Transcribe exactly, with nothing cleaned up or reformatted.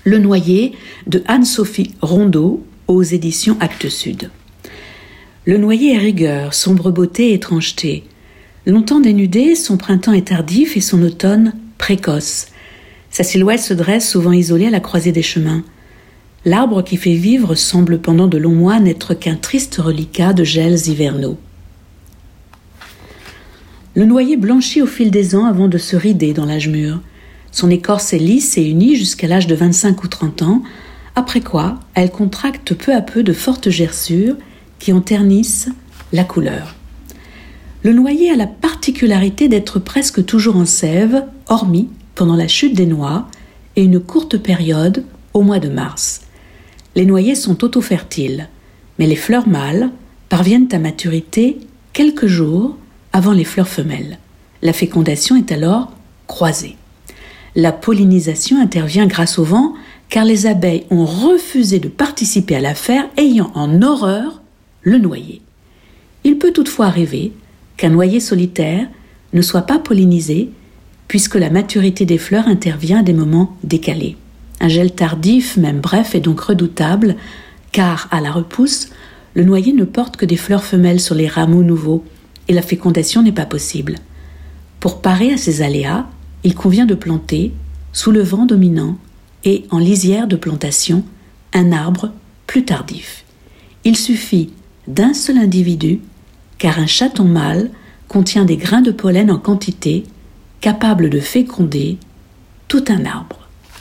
Le noyer de Anne-Sophie Rondeau aux éditions Actes Sud. Le noyer est rigueur, sombre beauté et étrangeté. Longtemps dénudé, son printemps est tardif et son automne précoce. Sa silhouette se dresse souvent isolée à la croisée des chemins. L'arbre qui fait vivre semble pendant de longs mois n'être qu'un triste reliquat de gels hivernaux. Le noyer blanchit au fil des ans avant de se rider dans l'âge mûr. Son écorce est lisse et unie jusqu'à l'âge de vingt-cinq ou trente ans, après quoi elle contracte peu à peu de fortes gerçures qui en ternissent la couleur. Le noyer a la particularité d'être presque toujours en sève, hormis pendant la chute des noix et une courte période au mois de mars. Les noyers sont auto-fertiles, mais les fleurs mâles parviennent à maturité quelques jours avant les fleurs femelles. La fécondation est alors croisée. La pollinisation intervient grâce au vent, car les abeilles ont refusé de participer à l'affaire, ayant en horreur le noyer. Il peut toutefois arriver qu'un noyer solitaire ne soit pas pollinisé, puisque la maturité des fleurs intervient à des moments décalés. Un gel tardif, même bref, est donc redoutable, car à la repousse, le noyer ne porte que des fleurs femelles sur les rameaux nouveaux, et la fécondation n'est pas possible. Pour parer à ces aléas, il convient de planter, sous le vent dominant et en lisière de plantation, un arbre plus tardif. Il suffit d'un seul individu, car un chaton mâle contient des grains de pollen en quantité, capables de féconder tout un arbre.